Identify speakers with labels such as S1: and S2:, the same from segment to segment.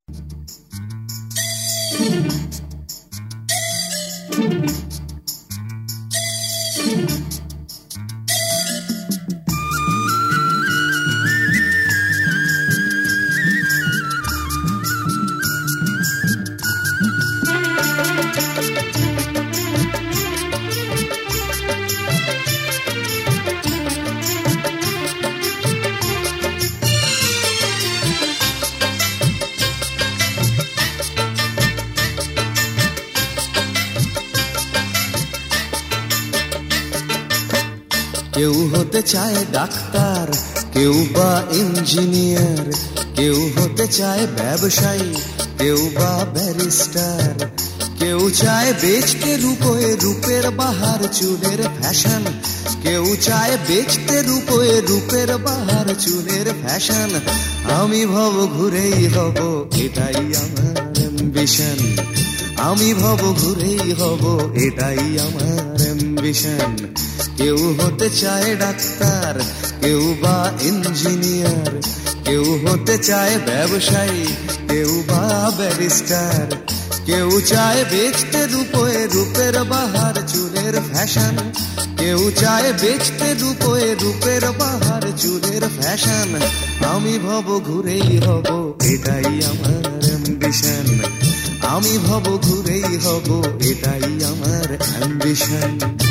S1: কেউ হতে চায় ডাক্তার, কেউ বা ইঞ্জিনিয়ার, কেউ হতে চায় ব্যবসায়ী, কেউ বা ব্যারিস্টার, কেউ চায় বেচতে রূপে রূপের বাহার চুলের ফ্যাশন, কেউ চায় বেচতে রূপে রূপের বাহার চুলের ফ্যাশন। আমি ভব ঘুরেই হব, এটাই আমার অ্যাম্বিশন। আমি ভব ঘুরেই হব, এটাই আমার অ্যাম্বিশন। কেউ হতে চায় ডাক্তার, কেউ বা ইঞ্জিনিয়ার, কেউ হতে চায় ব্যবসায়ী, কেউ বা ব্যারিস্টার, কেউ চায় বেচতে রূপে রূপের বাহার চুলের ফ্যাশন, কেউ চায় বেচতে রূপে রূপের বাহার চুলের ফ্যাশন। আমি ভব ঘুরেই হব, এটাই আমার অ্যাম্বিশন। আমি ভব ঘুরেই হব, এটাই আমার অ্যাম্বিশন।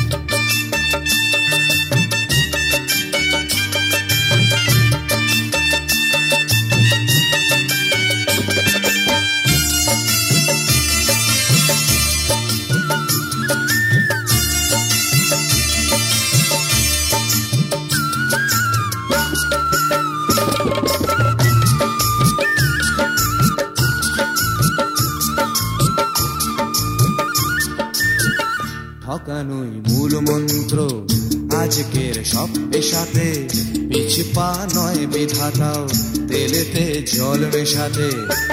S1: ঠকানোই মূল মন্ত্র আজকের সব পেশাতে, পিছু পা নয় বিধাতাও তেলেতে জল মেশাতে।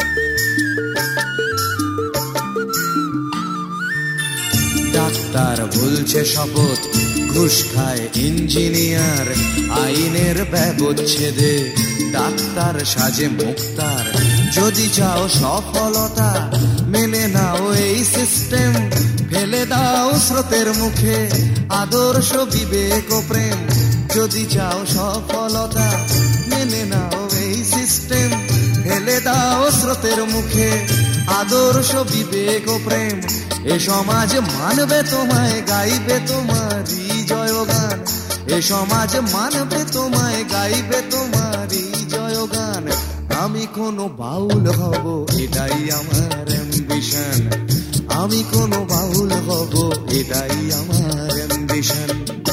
S1: ডাক্তার বলছে শপথ, ঘুষ খায় ইঞ্জিনিয়ার আইনের ব্যবচ্ছেদে। ডাক্তার সাজে মুক্তার, যদি চাও সফলতা মেনে নাও এই সিস্টেম। ফেলে দাও স্রোতের মুখে আদর্শ বিবেক ও প্রেম। যদি চাও সফলতা মেনে নাও এই সিস্টেম। ফেলে দাও স্রোতের মুখে আদর্শ বিবেক ও প্রেম। এ সমাজ মানবে তোমায়, গাইবে তোমারই জয়গান। এ সমাজ মানবে তোমায়, গাইবে তোমারই জয়গান। আমি কোনো বাউল হব, এটাই আমার অ্যাম্বিশন। আমি কোনো বাউল হব, এটাই আমার অ্যাম্বিশন।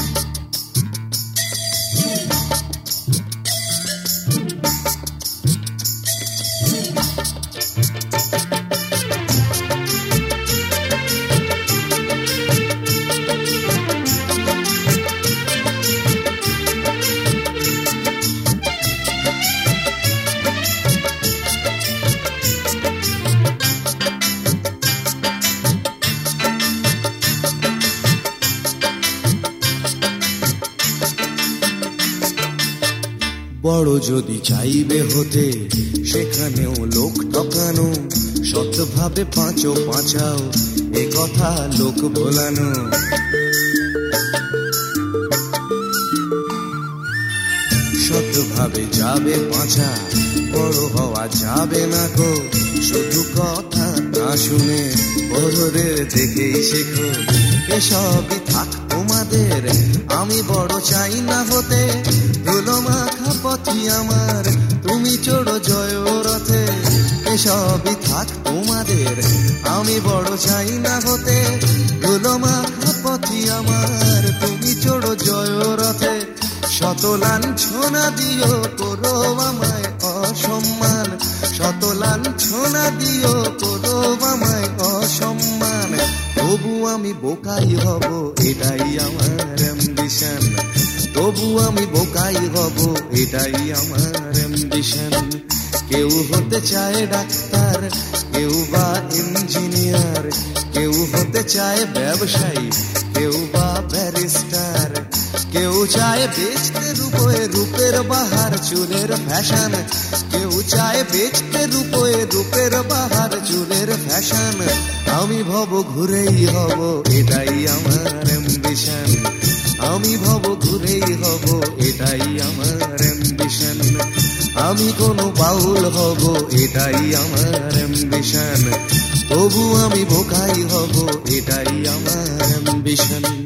S1: বড় যদি চাইবে হতে, সেখানেও লোক ঠকানো। সৎভাবে পাঁচো পাঁচাও, এ কথা লোক ভোলানো। সৎভাবে যাবে পাঁচা, বড় হওয়া যাবে না গো। শুধু কথা না শুনে বড়দের দেখেই শেখো। এসবই থাক তোমাদের, আমি বড় চাই না হতে। ধুলো মাখা পথি আমার, তুমি চড়ো জয় রথে। এসবই থাক তোমাদের, আমি বড় চাই না হতে। ধুলো মাখা পথি আমার, তুমি চড়ো জয় রথে। শত লাঞ্ছনা দিও করো আমায় অসম্মান। শত লাঞ্ছনা দিও করো আমায় অসম্মান। তবু আমি বোকাই হব, এটাই আমার অ্যাম্বিশন। তবু আমি বোকাই হব, এটাই আমার অ্যাম্বিশন। কেউ হতে চায় ডাক্তার, কেউ বা ইঞ্জিনিয়ার, কেউ হতে চায় ব্যবসায়ী, কেউ বা ব্যারিস্টার, কেউ চায় বেচতে রূপে রূপের বাহার চুলের ফ্যাশন, কেউ চায় বেচতে রূপের বাহার চুলের ফ্যাশন। আমি ভব ঘুরেই হব, এটাই আমার অ্যাম্বিশন। আমি ভব ঘুরেই হব, এটাই আমার অ্যাম্বিশন। আমি কোনো বাউল হব, এটাই আমার অ্যাম্বিশন। তবু আমি বোকাই হব, এটাই আমার অ্যাম্বিশন।